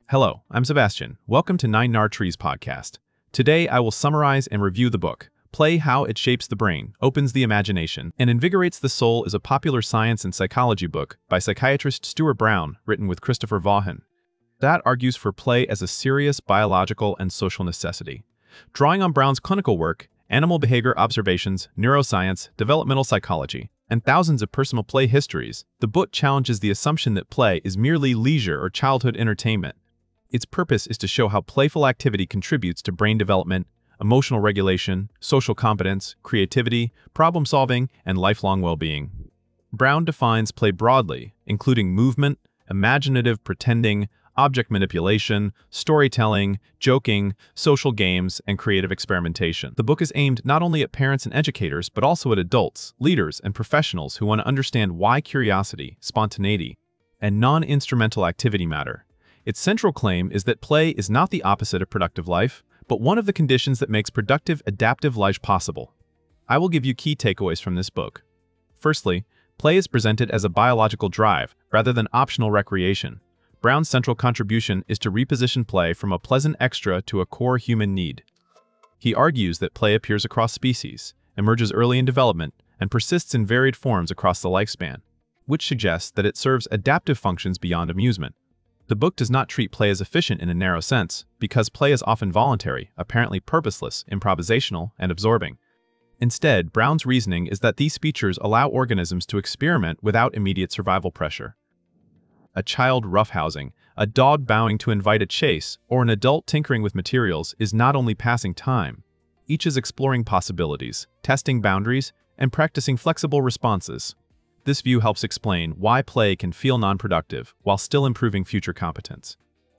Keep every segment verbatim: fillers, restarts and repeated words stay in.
Hello, I'm Sebastian. Welcome to Nine Nar Trees podcast. Today I will summarize and review the book, Play: How It Shapes the Brain, Opens the Imagination, and Invigorates the Soul is a popular science and psychology book by psychiatrist Stuart Brown, written with Christopher Vaughan. That argues for play as a serious biological and social necessity. Drawing on Brown's clinical work, animal behavior observations, neuroscience, developmental psychology, and thousands of personal play histories, the book challenges the assumption that play is merely leisure or childhood entertainment. Its purpose is to show how playful activity contributes to brain development, emotional regulation, social competence, creativity, problem-solving, and lifelong well-being. Brown defines play broadly, including movement, imaginative pretending, object manipulation, storytelling, joking, social games, and creative experimentation. The book is aimed not only at parents and educators, but also at adults, leaders, and professionals who want to understand why curiosity, spontaneity, and non-instrumental activity matter. Its central claim is that play is not the opposite of productive life, but one of the conditions that makes productive, adaptive life possible. I will give you key takeaways from this book. Firstly, play is presented as a biological drive rather than optional recreation. Brown's central contribution is to reposition play from a pleasant extra to a core human need. He argues that play appears across species, emerges early in development, and persists in varied forms across the lifespan, which suggests that it serves adaptive functions beyond amusement. The book does not treat play as efficient in a narrow sense, because play is often voluntary, apparently purposeless, improvisational, and absorbing. Instead, Brown's reasoning is that these features allow organisms to experiment without immediate survival pressure. A child roughhousing, a dog bowing to invite a chase, or an adult tinkering with materials is not only passing time. Each is exploring possibilities, testing boundaries, and practicing flexible responses. This view helps explain why play can feel non-productive while still improving future competence.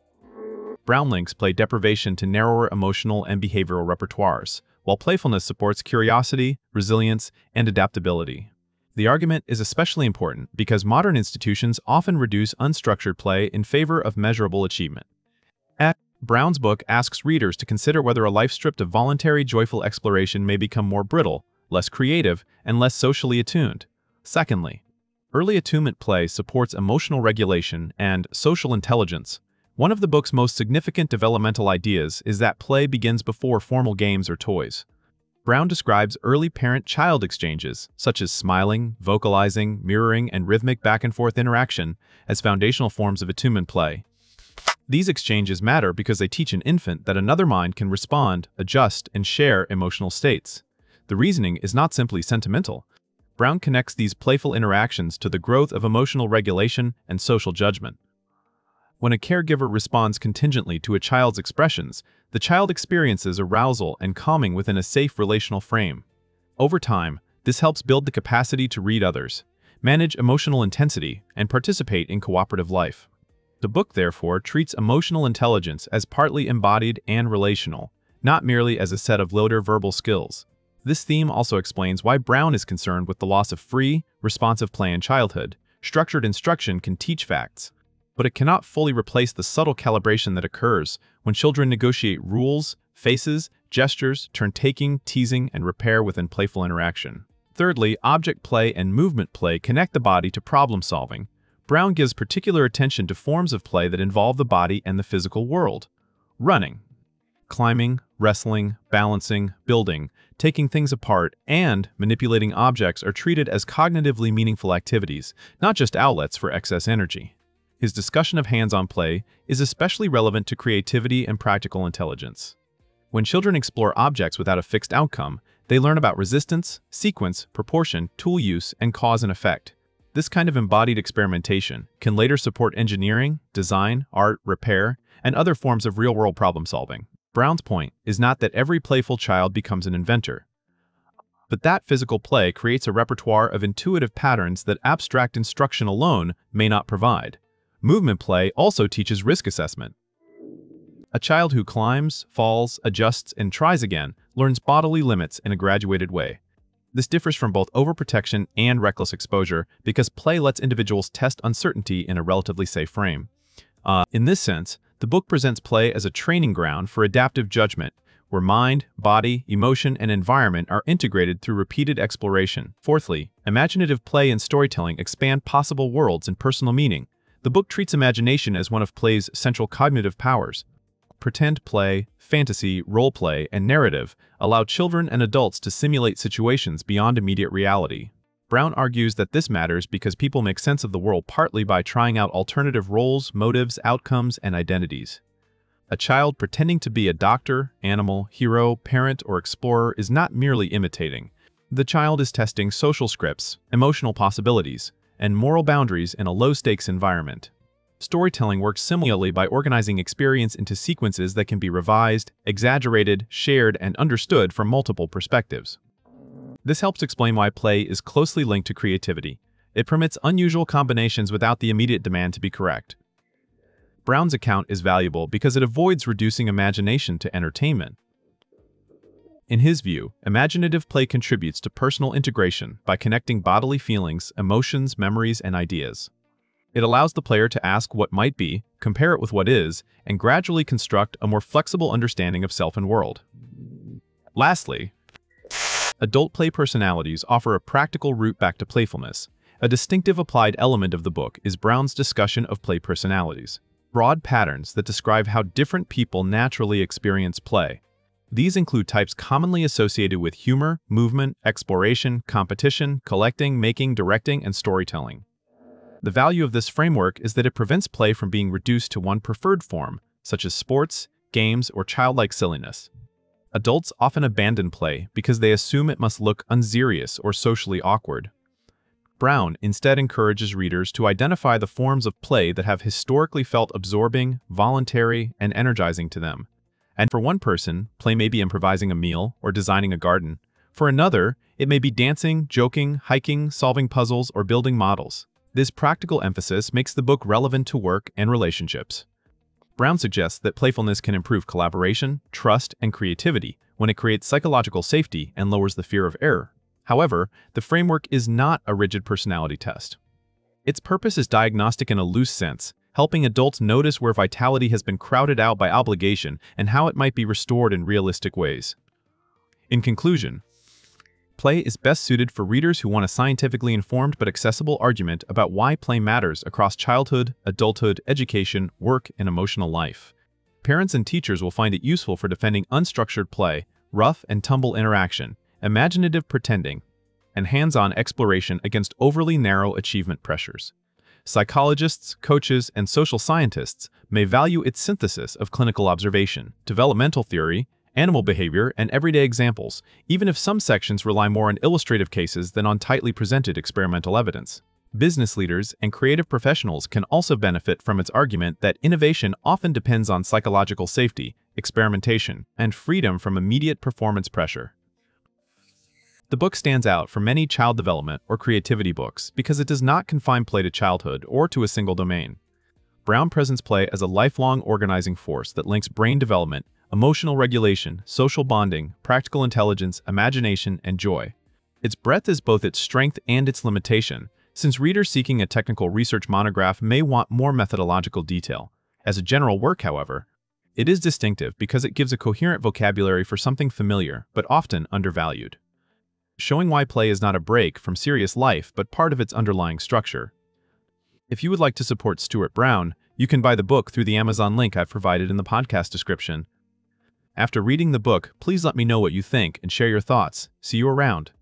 Brown links play deprivation to narrower emotional and behavioral repertoires, while playfulness supports curiosity, resilience, and adaptability. The argument is especially important because modern institutions often reduce unstructured play in favor of measurable achievement. At Brown's book asks readers to consider whether a life stripped of voluntary, joyful exploration may become more brittle, less creative, and less socially attuned. Secondly, early attunement play supports emotional regulation and social intelligence. One of the book's most significant developmental ideas is that play begins before formal games or toys. Brown describes early parent-child exchanges, such as smiling, vocalizing, mirroring, and rhythmic back-and-forth interaction, as foundational forms of attunement play. These exchanges matter because they teach an infant that another mind can respond, adjust, and share emotional states. The reasoning is not simply sentimental. Brown connects these playful interactions to the growth of emotional regulation and social judgment. When a caregiver responds contingently to a child's expressions, the child experiences arousal and calming within a safe relational frame. Over time, this helps build the capacity to read others, manage emotional intensity, and participate in cooperative life. The book, therefore, treats emotional intelligence as partly embodied and relational, not merely as a set of loader verbal skills. This theme also explains why Brown is concerned with the loss of free, responsive play in childhood. Structured instruction can teach facts, but it cannot fully replace the subtle calibration that occurs when children negotiate rules, faces, gestures, turn-taking, teasing, and repair within playful interaction. Thirdly, object play and movement play connect the body to problem-solving. Brown gives particular attention to forms of play that involve the body and the physical world. Running, climbing, wrestling, balancing, building, taking things apart, and manipulating objects are treated as cognitively meaningful activities, not just outlets for excess energy. His discussion of hands-on play is especially relevant to creativity and practical intelligence. When children explore objects without a fixed outcome, they learn about resistance, sequence, proportion, tool use, and cause and effect. This kind of embodied experimentation can later support engineering, design, art, repair, and other forms of real-world problem-solving. Brown's point is not that every playful child becomes an inventor, but that physical play creates a repertoire of intuitive patterns that abstract instruction alone may not provide. Movement play also teaches risk assessment. A child who climbs, falls, adjusts, and tries again learns bodily limits in a graduated way. This differs from both overprotection and reckless exposure because play lets individuals test uncertainty in a relatively safe frame. Uh, in this sense, the book presents play as a training ground for adaptive judgment, where mind, body, emotion, and environment are integrated through repeated exploration. Fourthly, imaginative play and storytelling expand possible worlds and personal meaning. The book treats imagination as one of play's central cognitive powers. Pretend play, fantasy, role play, and narrative allow children and adults to simulate situations beyond immediate reality. Brown argues that this matters because people make sense of the world partly by trying out alternative roles, motives, outcomes, and identities. A child pretending to be a doctor, animal, hero, parent, or explorer is not merely imitating. The child is testing social scripts, emotional possibilities, and moral boundaries in a low-stakes environment. Storytelling works similarly by organizing experience into sequences that can be revised, exaggerated, shared, and understood from multiple perspectives. This helps explain why play is closely linked to creativity. It permits unusual combinations without the immediate demand to be correct. Brown's account is valuable because it avoids reducing imagination to entertainment. In his view, imaginative play contributes to personal integration by connecting bodily feelings, emotions, memories, and ideas. It allows the player to ask what might be, compare it with what is, and gradually construct a more flexible understanding of self and world. Lastly, adult play personalities offer a practical route back to playfulness. A distinctive applied element of the book is Brown's discussion of play personalities, broad patterns that describe how different people naturally experience play. These include types commonly associated with humor, movement, exploration, competition, collecting, making, directing, and storytelling. The value of this framework is that it prevents play from being reduced to one preferred form, such as sports, games, or childlike silliness. Adults often abandon play because they assume it must look unserious or socially awkward. Brown instead encourages readers to identify the forms of play that have historically felt absorbing, voluntary, and energizing to them. And for one person, play may be improvising a meal or designing a garden. For another, it may be dancing, joking, hiking, solving puzzles, or building models. This practical emphasis makes the book relevant to work and relationships. Brown suggests that playfulness can improve collaboration, trust, and creativity when it creates psychological safety and lowers the fear of error. However, the framework is not a rigid personality test. Its purpose is diagnostic in a loose sense, helping adults notice where vitality has been crowded out by obligation and how it might be restored in realistic ways. In conclusion, play is best suited for readers who want a scientifically informed but accessible argument about why play matters across childhood, adulthood, education, work, and emotional life. Parents and teachers will find it useful for defending unstructured play, rough and tumble interaction, imaginative pretending, and hands-on exploration against overly narrow achievement pressures. Psychologists, coaches, and social scientists may value its synthesis of clinical observation, developmental theory, animal behavior, and everyday examples, even if some sections rely more on illustrative cases than on tightly presented experimental evidence. Business leaders and creative professionals can also benefit from its argument that innovation often depends on psychological safety, experimentation, and freedom from immediate performance pressure. The book stands out for many child development or creativity books because it does not confine play to childhood or to a single domain. Brown presents play as a lifelong organizing force that links brain development, emotional regulation, social bonding, practical intelligence, imagination, and joy. Its breadth is both its strength and its limitation, since readers seeking a technical research monograph may want more methodological detail. As a general work, however, it is distinctive because it gives a coherent vocabulary for something familiar but often undervalued, showing why play is not a break from serious life but part of its underlying structure. If you would like to support Stuart Brown, you can buy the book through the Amazon link I've provided in the podcast description. After reading the book, please let me know what you think and share your thoughts. See you around.